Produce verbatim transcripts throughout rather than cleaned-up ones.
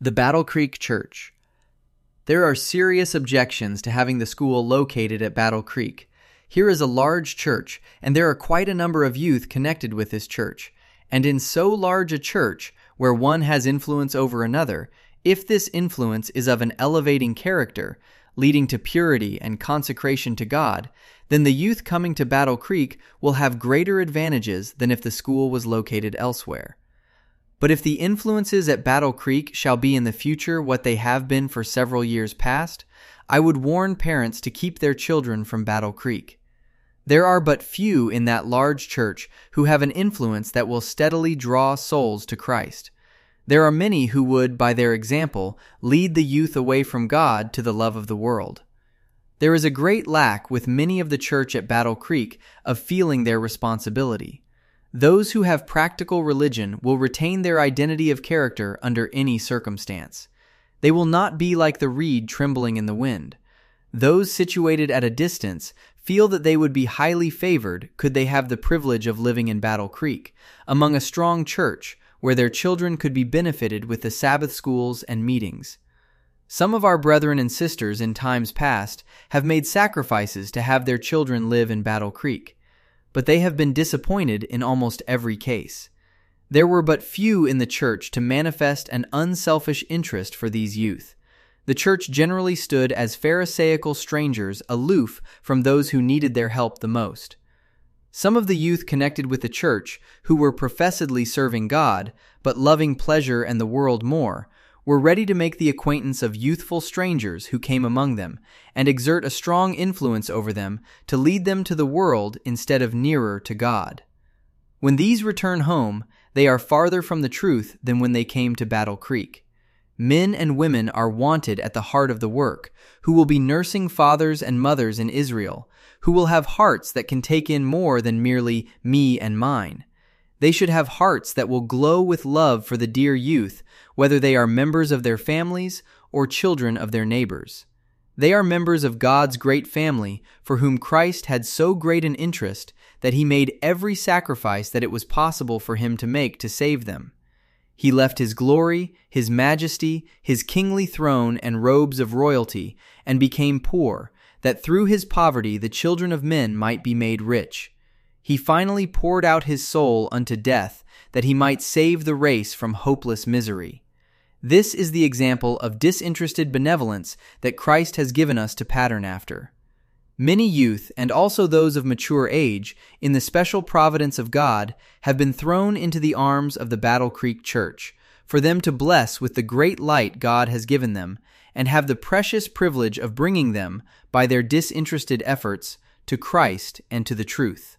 The Battle Creek Church. There are serious objections to having the school located at Battle Creek. Here is a large church, and there are quite a number of youth connected with this church. And in so large a church, where one has influence over another, if this influence is of an elevating character, leading to purity and consecration to God, then the youth coming to Battle Creek will have greater advantages than if the school was located elsewhere. But if the influences at Battle Creek shall be in the future what they have been for several years past, I would warn parents to keep their children from Battle Creek. There are but few in that large church who have an influence that will steadily draw souls to Christ. There are many who would, by their example, lead the youth away from God to the love of the world. There is a great lack with many of the church at Battle Creek of feeling their responsibility. Those who have practical religion will retain their identity of character under any circumstance. They will not be like the reed trembling in the wind. Those situated at a distance feel that they would be highly favored could they have the privilege of living in Battle Creek, among a strong church where their children could be benefited with the Sabbath schools and meetings. Some of our brethren and sisters in times past have made sacrifices to have their children live in Battle Creek, but they have been disappointed in almost every case. There were but few in the church to manifest an unselfish interest for these youth. The church generally stood as Pharisaical strangers aloof from those who needed their help the most. Some of the youth connected with the church, who were professedly serving God, but loving pleasure and the world more, were ready to make the acquaintance of youthful strangers who came among them, and exert a strong influence over them to lead them to the world instead of nearer to God. When these return home, they are farther from the truth than when they came to Battle Creek. Men and women are wanted at the heart of the work, who will be nursing fathers and mothers in Israel, who will have hearts that can take in more than merely me and mine. They should have hearts that will glow with love for the dear youth, whether they are members of their families or children of their neighbors. They are members of God's great family, for whom Christ had so great an interest that he made every sacrifice that it was possible for him to make to save them. He left his glory, his majesty, his kingly throne and robes of royalty, and became poor, that through his poverty the children of men might be made rich. He finally poured out his soul unto death, that he might save the race from hopeless misery. This is the example of disinterested benevolence that Christ has given us to pattern after. Many youth, and also those of mature age, in the special providence of God, have been thrown into the arms of the Battle Creek Church, for them to bless with the great light God has given them, and have the precious privilege of bringing them, by their disinterested efforts, to Christ and to the truth.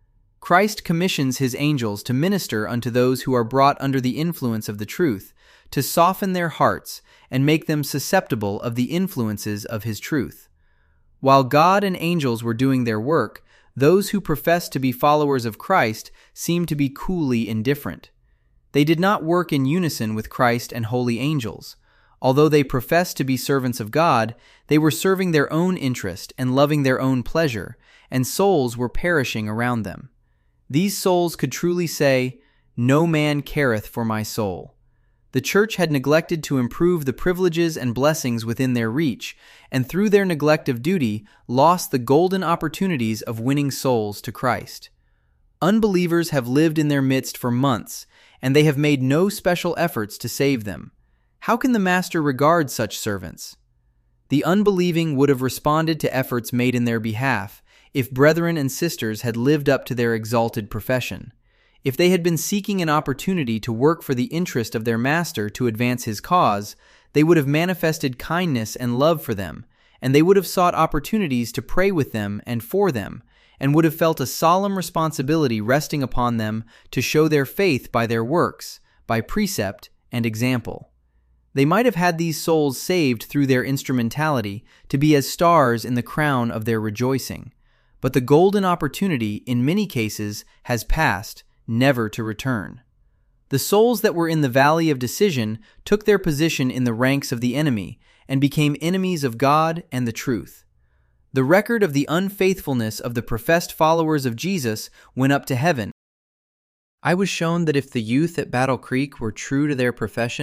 Christ commissions his angels to minister unto those who are brought under the influence of the truth, to soften their hearts and make them susceptible of the influences of his truth. While God and angels were doing their work, those who professed to be followers of Christ seemed to be coolly indifferent. They did not work in unison with Christ and holy angels. Although they professed to be servants of God, they were serving their own interest and loving their own pleasure, and souls were perishing around them. These souls could truly say, "No man careth for my soul." The church had neglected to improve the privileges and blessings within their reach, and through their neglect of duty, lost the golden opportunities of winning souls to Christ. Unbelievers have lived in their midst for months, and they have made no special efforts to save them. How can the Master regard such servants? The unbelieving would have responded to efforts made in their behalf, if brethren and sisters had lived up to their exalted profession. If they had been seeking an opportunity to work for the interest of their Master to advance his cause, they would have manifested kindness and love for them, and they would have sought opportunities to pray with them and for them, and would have felt a solemn responsibility resting upon them to show their faith by their works, by precept and example. They might have had these souls saved through their instrumentality to be as stars in the crown of their rejoicing. But the golden opportunity, in many cases, has passed, never to return. The souls that were in the valley of decision took their position in the ranks of the enemy and became enemies of God and the truth. The record of the unfaithfulness of the professed followers of Jesus went up to heaven. I was shown that if the youth at Battle Creek were true to their profession,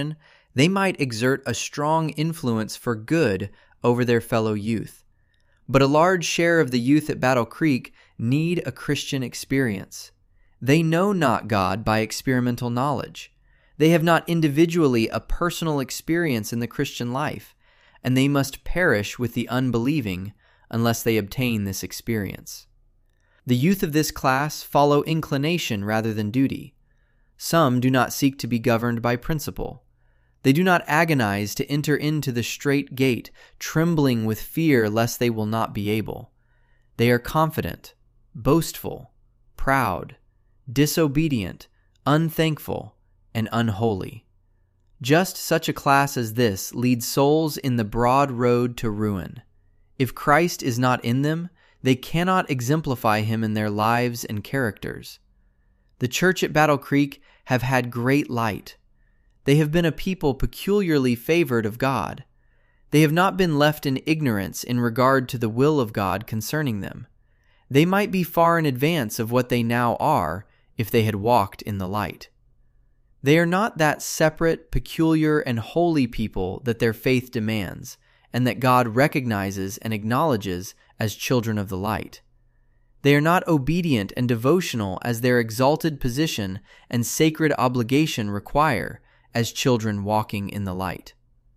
They might exert a strong influence for good over their fellow youth. But a large share of the youth at Battle Creek need a Christian experience. They know not God by experimental knowledge. They have not individually a personal experience in the Christian life, and they must perish with the unbelieving unless they obtain this experience. The youth of this class follow inclination rather than duty. Some do not seek to be governed by principle. They do not agonize to enter into the strait gate, trembling with fear lest they will not be able. They are confident, boastful, proud, disobedient, unthankful, and unholy. Just such a class as this leads souls in the broad road to ruin. If Christ is not in them, they cannot exemplify him in their lives and characters. The church at Battle Creek have had great light. They have been a people peculiarly favored of God. They have not been left in ignorance in regard to the will of God concerning them. They might be far in advance of what they now are if they had walked in the light. They are not that separate, peculiar, and holy people that their faith demands, and that God recognizes and acknowledges as children of the light. They are not obedient and devotional as their exalted position and sacred obligation require as children walking in the light.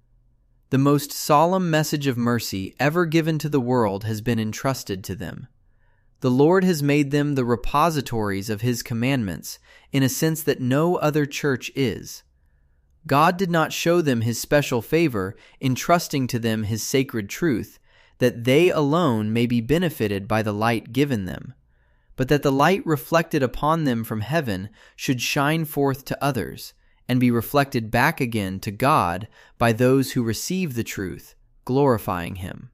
The most solemn message of mercy ever given to the world has been entrusted to them. The Lord has made them the repositories of His commandments in a sense that no other church is. God did not show them His special favor, entrusting to them His sacred truth, that they alone may be benefited by the light given them, but that the light reflected upon them from heaven should shine forth to others, and be reflected back again to God by those who receive the truth, glorifying Him.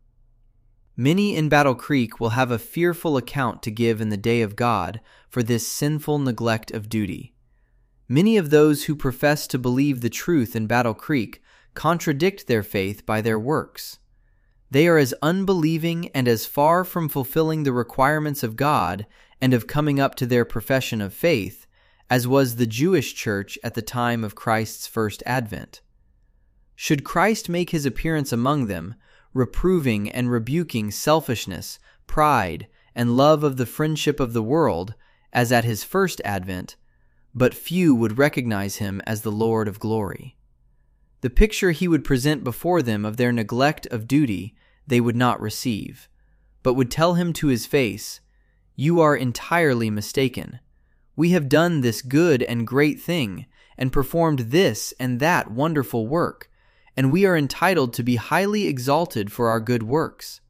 Many in Battle Creek will have a fearful account to give in the day of God for this sinful neglect of duty. Many of those who profess to believe the truth in Battle Creek contradict their faith by their works. They are as unbelieving and as far from fulfilling the requirements of God and of coming up to their profession of faith as was the Jewish church at the time of Christ's first advent. Should Christ make His appearance among them, reproving and rebuking selfishness, pride, and love of the friendship of the world, as at His first advent, but few would recognize Him as the Lord of glory. The picture He would present before them of their neglect of duty they would not receive, but would tell Him to His face, "You are entirely mistaken. We have done this good and great thing, and performed this and that wonderful work, and we are entitled to be highly exalted for our good works."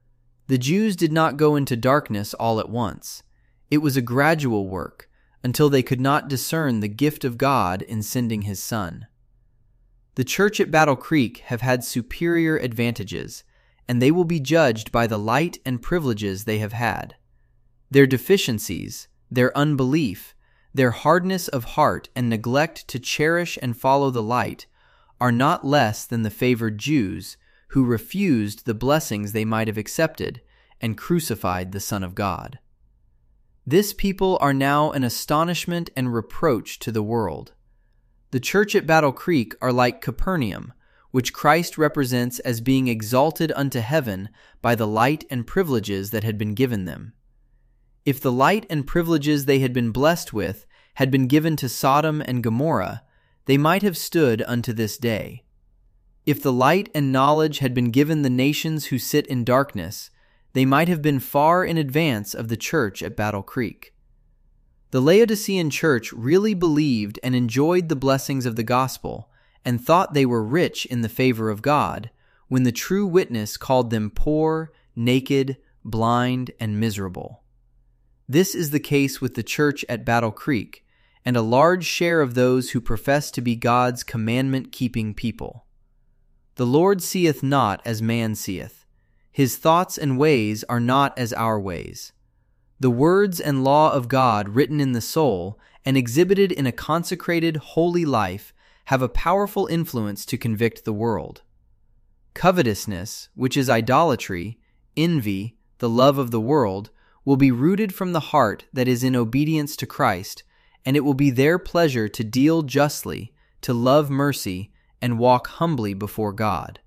The Jews did not go into darkness all at once. It was a gradual work, until they could not discern the gift of God in sending His Son. The church at Battle Creek have had superior advantages, and they will be judged by the light and privileges they have had. Their deficiencies, their unbelief, their hardness of heart and neglect to cherish and follow the light are not less than the favored Jews who refused the blessings they might have accepted and crucified the Son of God. This people are now an astonishment and reproach to the world. The church at Battle Creek are like Capernaum, which Christ represents as being exalted unto heaven by the light and privileges that had been given them. If the light and privileges they had been blessed with had been given to Sodom and Gomorrah, they might have stood unto this day. If the light and knowledge had been given the nations who sit in darkness, they might have been far in advance of the church at Battle Creek. The Laodicean church really believed and enjoyed the blessings of the gospel and thought they were rich in the favor of God when the true witness called them poor, naked, blind, and miserable. This is the case with the church at Battle Creek and a large share of those who profess to be God's commandment-keeping people. The Lord seeth not as man seeth. His thoughts and ways are not as our ways. The words and law of God written in the soul and exhibited in a consecrated, holy life have a powerful influence to convict the world. Covetousness, which is idolatry, envy, the love of the world, will be rooted from the heart that is in obedience to Christ, and it will be their pleasure to deal justly, to love mercy, and walk humbly before God.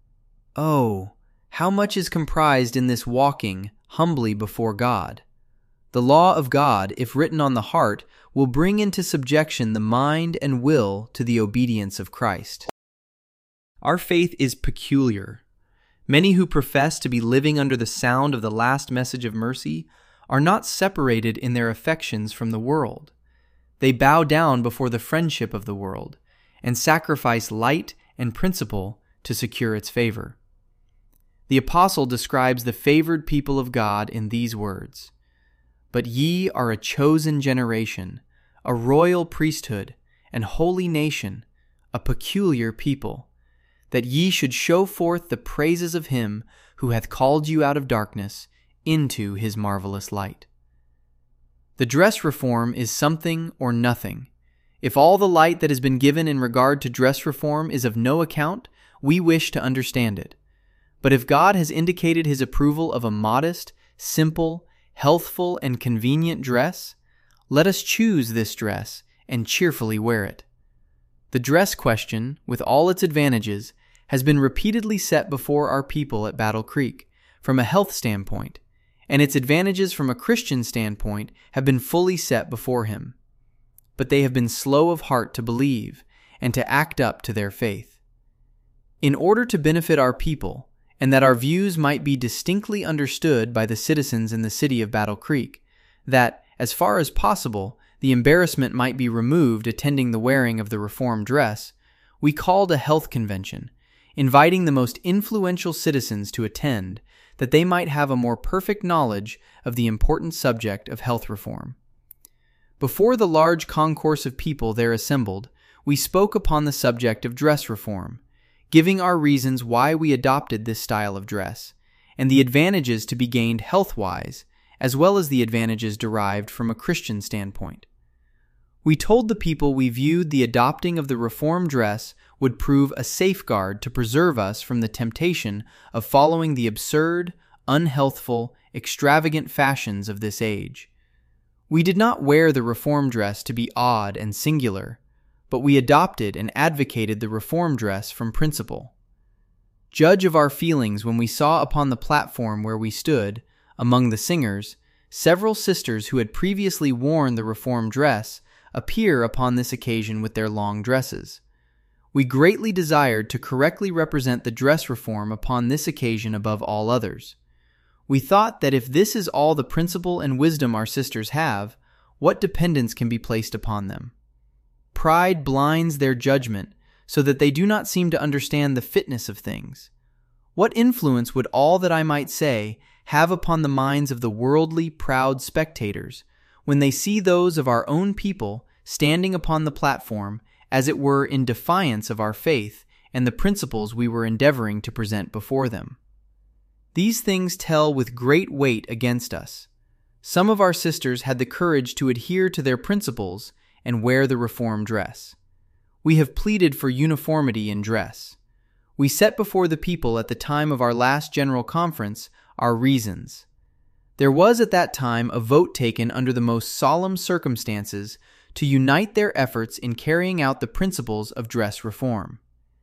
Oh, how much is comprised in this walking humbly before God? The law of God, if written on the heart, will bring into subjection the mind and will to the obedience of Christ. Our faith is peculiar. Many who profess to be living under the sound of the last message of mercy are not separated in their affections from the world. They bow down before the friendship of the world and sacrifice light and principle to secure its favor. The apostle describes the favored people of God in these words: "But ye are a chosen generation, a royal priesthood, and holy nation, a peculiar people, that ye should show forth the praises of him who hath called you out of darkness into his marvelous light." The dress reform is something or nothing. If all the light that has been given in regard to dress reform is of no account, we wish to understand it. But if God has indicated his approval of a modest, simple, healthful, and convenient dress, let us choose this dress and cheerfully wear it. The dress question, with all its advantages, has been repeatedly set before our people at Battle Creek from a health standpoint, and its advantages from a Christian standpoint have been fully set before him. But they have been slow of heart to believe and to act up to their faith. In order to benefit our people, and that our views might be distinctly understood by the citizens in the city of Battle Creek, that, as far as possible, the embarrassment might be removed attending the wearing of the reform dress, we called a health convention, inviting the most influential citizens to attend, that they might have a more perfect knowledge of the important subject of health reform. Before the large concourse of people there assembled, we spoke upon the subject of dress reform, giving our reasons why we adopted this style of dress, and the advantages to be gained health-wise, as well as the advantages derived from a Christian standpoint. We told the people we viewed the adopting of the reform dress would prove a safeguard to preserve us from the temptation of following the absurd, unhealthful, extravagant fashions of this age. We did not wear the reform dress to be odd and singular, but we adopted and advocated the reform dress from principle. Judge of our feelings when we saw upon the platform where we stood, among the singers, several sisters who had previously worn the reform dress appear upon this occasion with their long dresses. We greatly desired to correctly represent the dress reform upon this occasion above all others. We thought that if this is all the principle and wisdom our sisters have, what dependence can be placed upon them? Pride blinds their judgment, so that they do not seem to understand the fitness of things. What influence would all that I might say have upon the minds of the worldly, proud spectators, when they see those of our own people standing upon the platform, as it were in defiance of our faith and the principles we were endeavoring to present before them? These things tell with great weight against us. Some of our sisters had the courage to adhere to their principles and wear the reform dress. We have pleaded for uniformity in dress. We set before the people at the time of our last general conference our reasons. There was at that time a vote taken under the most solemn circumstances to unite their efforts in carrying out the principles of dress reform.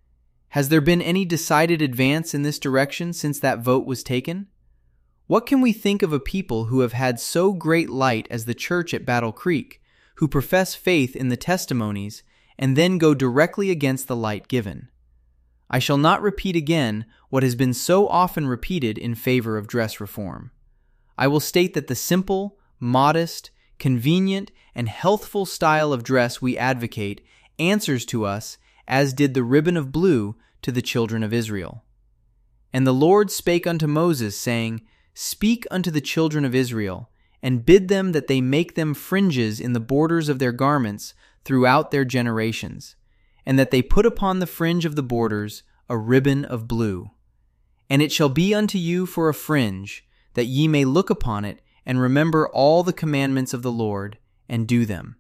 Has there been any decided advance in this direction since that vote was taken? What can we think of a people who have had so great light as the church at Battle Creek, who profess faith in the testimonies and then go directly against the light given? I shall not repeat again what has been so often repeated in favor of dress reform. I will state that the simple, modest, convenient, and healthful style of dress we advocate answers to us as did the ribbon of blue to the children of Israel. And the Lord spake unto Moses, saying, Speak unto the children of Israel, and bid them that they make them fringes in the borders of their garments throughout their generations, and that they put upon the fringe of the borders a ribbon of blue. And it shall be unto you for a fringe, that ye may look upon it, and remember all the commandments of the Lord, and do them.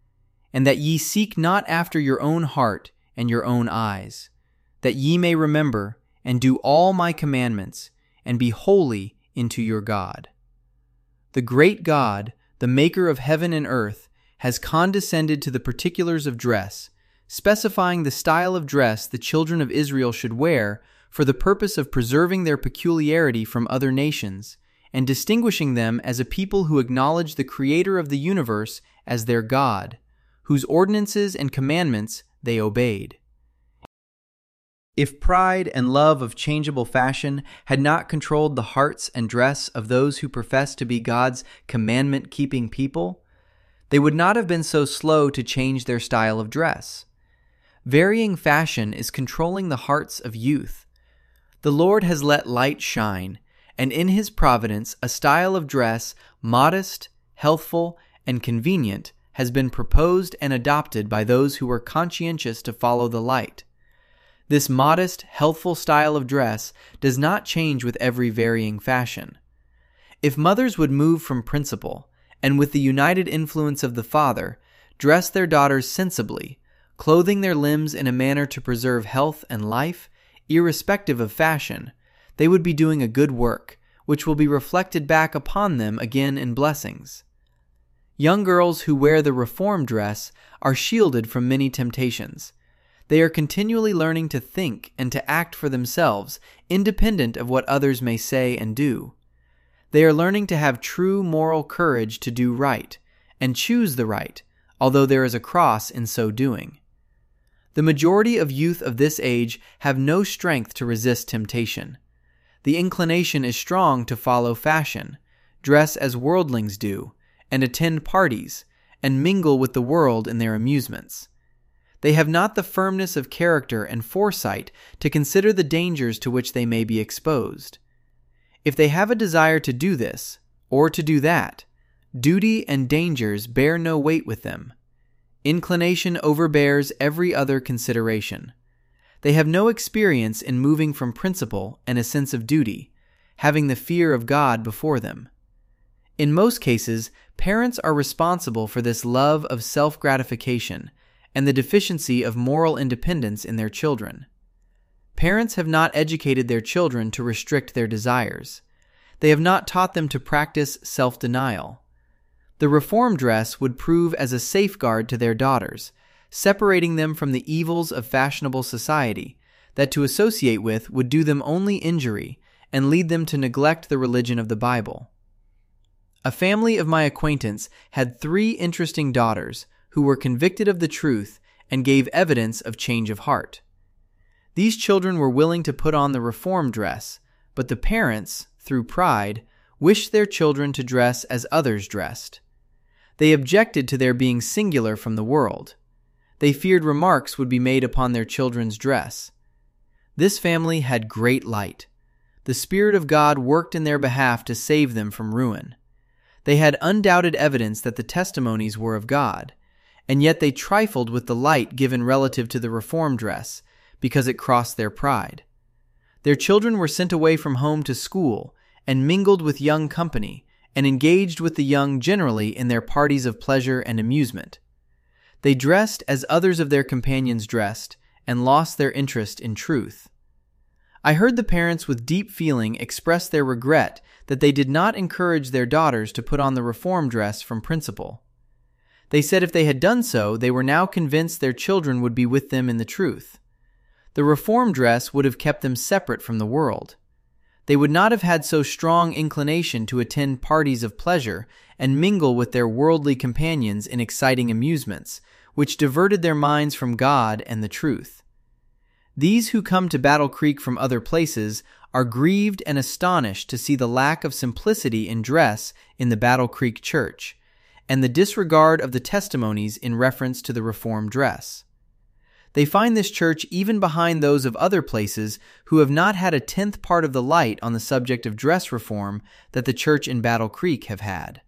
And that ye seek not after your own heart and your own eyes, that ye may remember and do all my commandments, and be holy unto your God. The great God, the maker of heaven and earth, has condescended to the particulars of dress, specifying the style of dress the children of Israel should wear for the purpose of preserving their peculiarity from other nations and distinguishing them as a people who acknowledge the Creator of the universe as their God, whose ordinances and commandments they obeyed. If pride and love of changeable fashion had not controlled the hearts and dress of those who profess to be God's commandment-keeping people, they would not have been so slow to change their style of dress. Varying fashion is controlling the hearts of youth. The Lord has let light shine, and in His providence a style of dress modest, healthful, and convenient has been proposed and adopted by those who are conscientious to follow the light. This modest, healthful style of dress does not change with every varying fashion. If mothers would move from principle, and with the united influence of the father, dress their daughters sensibly, clothing their limbs in a manner to preserve health and life, irrespective of fashion, they would be doing a good work, which will be reflected back upon them again in blessings. Young girls who wear the reform dress are shielded from many temptations. They are continually learning to think and to act for themselves, independent of what others may say and do. They are learning to have true moral courage to do right, and choose the right, although there is a cross in so doing. The majority of youth of this age have no strength to resist temptation. The inclination is strong to follow fashion, dress as worldlings do, and attend parties, and mingle with the world in their amusements. They have not the firmness of character and foresight to consider the dangers to which they may be exposed. If they have a desire to do this, or to do that, duty and dangers bear no weight with them. Inclination overbears every other consideration. They have no experience in moving from principle and a sense of duty, having the fear of God before them. In most cases, parents are responsible for this love of self-gratification and the deficiency of moral independence in their children. Parents have not educated their children to restrict their desires. They have not taught them to practice self-denial. The reform dress would prove as a safeguard to their daughters, separating them from the evils of fashionable society, that to associate with would do them only injury and lead them to neglect the religion of the Bible. A family of my acquaintance had three interesting daughters who were convicted of the truth and gave evidence of change of heart. These children were willing to put on the reform dress, but the parents, through pride, wished their children to dress as others dressed. They objected to their being singular from the world. They feared remarks would be made upon their children's dress. This family had great light. The Spirit of God worked in their behalf to save them from ruin. They had undoubted evidence that the testimonies were of God, and yet they trifled with the light given relative to the reform dress, because it crossed their pride. Their children were sent away from home to school, and mingled with young company, and engaged with the young generally in their parties of pleasure and amusement. They dressed as others of their companions dressed, and lost their interest in truth. I heard the parents with deep feeling express their regret that they did not encourage their daughters to put on the reform dress from principle. They said if they had done so, they were now convinced their children would be with them in the truth. The reform dress would have kept them separate from the world. They would not have had so strong inclination to attend parties of pleasure and mingle with their worldly companions in exciting amusements, which diverted their minds from God and the truth. These who come to Battle Creek from other places are grieved and astonished to see the lack of simplicity in dress in the Battle Creek Church, and the disregard of the testimonies in reference to the reform dress. They find this church even behind those of other places who have not had a tenth part of the light on the subject of dress reform that the church in Battle Creek have had.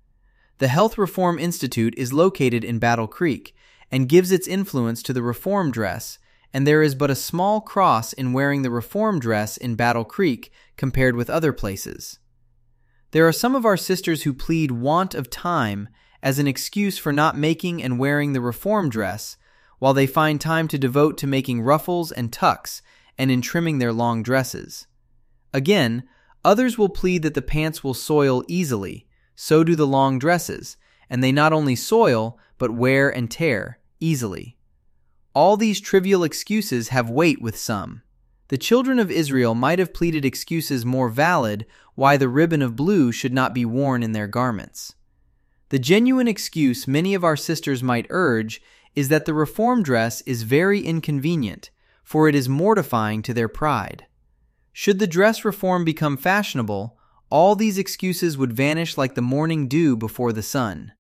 The Health Reform Institute is located in Battle Creek and gives its influence to the reform dress, and there is but a small cross in wearing the reform dress in Battle Creek compared with other places. There are some of our sisters who plead want of time as an excuse for not making and wearing the reform dress, while they find time to devote to making ruffles and tucks and in trimming their long dresses. Again, others will plead that the pants will soil easily, so do the long dresses, and they not only soil, but wear and tear easily. All these trivial excuses have weight with some. The children of Israel might have pleaded excuses more valid why the ribbon of blue should not be worn in their garments. The genuine excuse many of our sisters might urge is that the reform dress is very inconvenient, for it is mortifying to their pride. Should the dress reform become fashionable, all these excuses would vanish like the morning dew before the sun.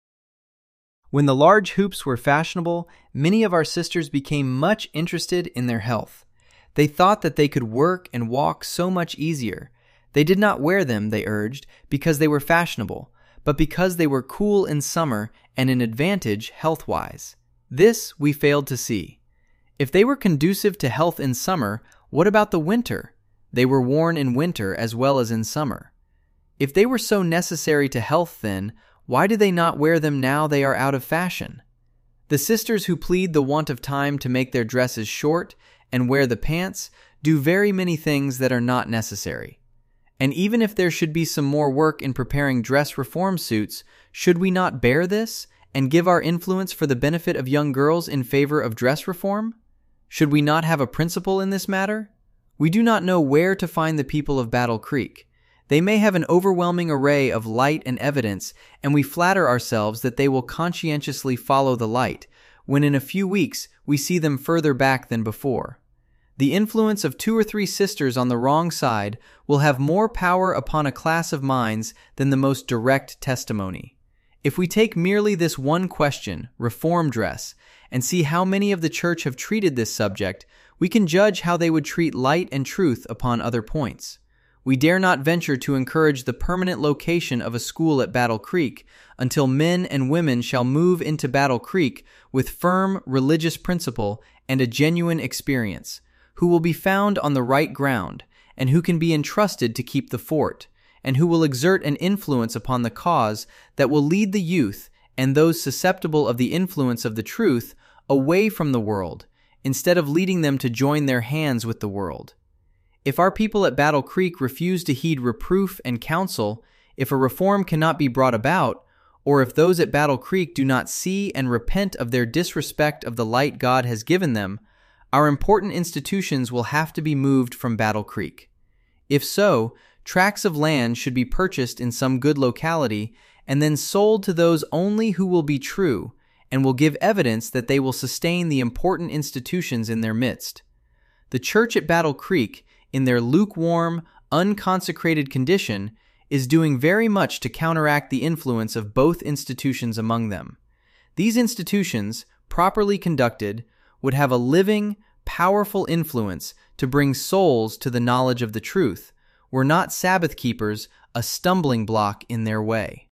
When the large hoops were fashionable, many of our sisters became much interested in their health. They thought that they could work and walk so much easier. They did not wear them, they urged, because they were fashionable, but because they were cool in summer and an advantage health-wise. This we failed to see. If they were conducive to health in summer, what about the winter? They were worn in winter as well as in summer. If they were so necessary to health then, why do they not wear them now they are out of fashion? The sisters who plead the want of time to make their dresses short and wear the pants do very many things that are not necessary. And even if there should be some more work in preparing dress reform suits, should we not bear this and give our influence for the benefit of young girls in favor of dress reform? Should we not have a principle in this matter? We do not know where to find the people of Battle Creek. They may have an overwhelming array of light and evidence, and we flatter ourselves that they will conscientiously follow the light, when in a few weeks we see them further back than before. The influence of two or three sisters on the wrong side will have more power upon a class of minds than the most direct testimony. If we take merely this one question, reform dress, and see how many of the church have treated this subject, we can judge how they would treat light and truth upon other points. We dare not venture to encourage the permanent location of a school at Battle Creek until men and women shall move into Battle Creek with firm religious principle and a genuine experience, who will be found on the right ground, and who can be entrusted to keep the fort, and who will exert an influence upon the cause that will lead the youth and those susceptible of the influence of the truth away from the world, instead of leading them to join their hands with the world. If our people at Battle Creek refuse to heed reproof and counsel, if a reform cannot be brought about, or if those at Battle Creek do not see and repent of their disrespect of the light God has given them, our important institutions will have to be moved from Battle Creek. If so, tracts of land should be purchased in some good locality and then sold to those only who will be true and will give evidence that they will sustain the important institutions in their midst. The church at Battle Creek, in their lukewarm, unconsecrated condition, is doing very much to counteract the influence of both institutions among them. These institutions, properly conducted, would have a living, powerful influence to bring souls to the knowledge of the truth, were not Sabbath keepers a stumbling block in their way.